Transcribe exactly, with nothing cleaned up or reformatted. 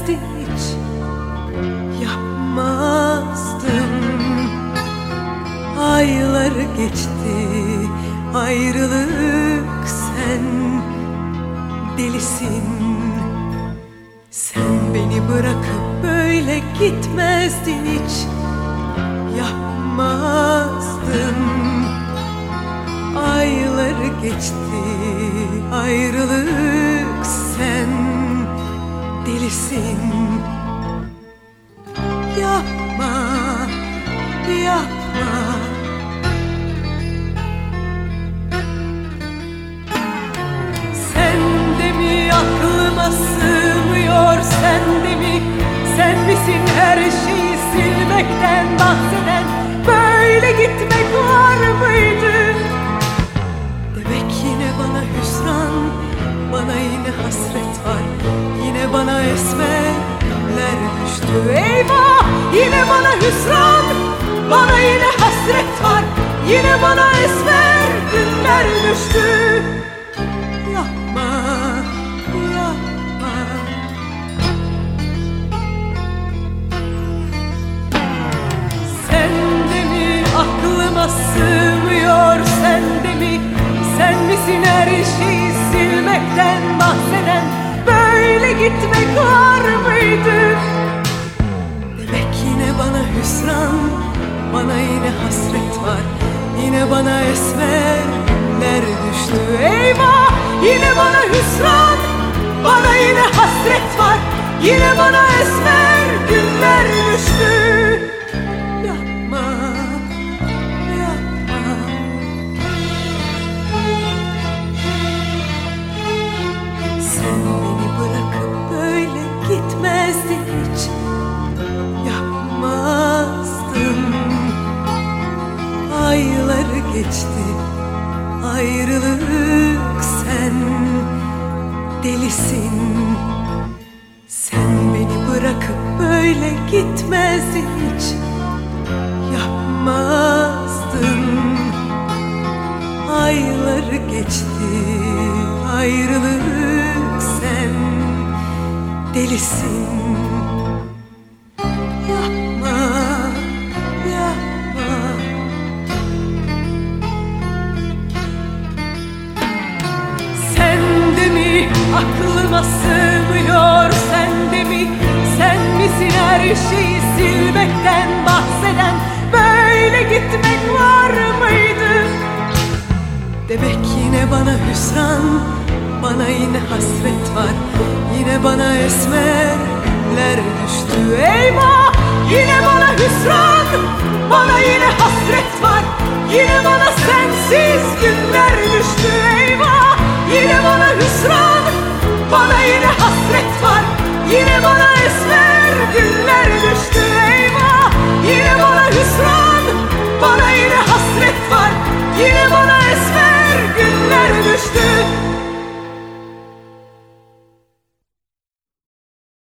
gitmezdin hiç, yapmazdın. Aylar geçti, ayrılık, sen delisin. Sen beni bırakıp böyle gitmezdin hiç, yapmazdın. Aylar geçti, ayrılık, sen delisin. Yapma, yapma. Sen de mi aklıma sığmıyor, sen de mi? Sen misin her şeyi silmekten bahseden? Böyle gitmek var mıydı? Demek yine bana hüsran, bana yine hasret var. Yine bana esmerler düştü. Eyvah! Yine bana hüsran, bana yine hasret var. Yine bana esmer günler düştü. Yapma, yapma. Sen de mi aklıma sığmıyor, sen de mi? Sen misin her şeyi silmekten bahseden? Böyle gitmek var mıydı? Demek yine bana hüsran, bana yine hasret var. Yine bana esmerler düştü. Eyvah! Yine bana hüsran, bana yine hasret var. Yine bana esmer günler düştü. Yapma, yapma. Sen beni bırakıp böyle gitmezdin hiç, yapmazdın. Aylar geçti, ayrılık, sen delisin. Sen beni bırakıp böyle gitmezdin hiç, yapmazdın. Aylar geçti, ayrılık, sen delisin. Yapma, yapma. Sen de mi aklıma sığmıyor, sen de mi? Sen misin her şeyi silmekten bahseden? Böyle gitmek var mıydı? Demek yine bana hüsran, bana yine hasret var. Yine bana esmerler düştü. Eyvah! Yine bana hüsran, bana yine hasret var. Yine bana sensiz günler düştü. Eyvah! Yine bana hüsran, bana yine hasret var. Yine bana esmer günler düştü. Eyvah! Yine bana hüsran, bana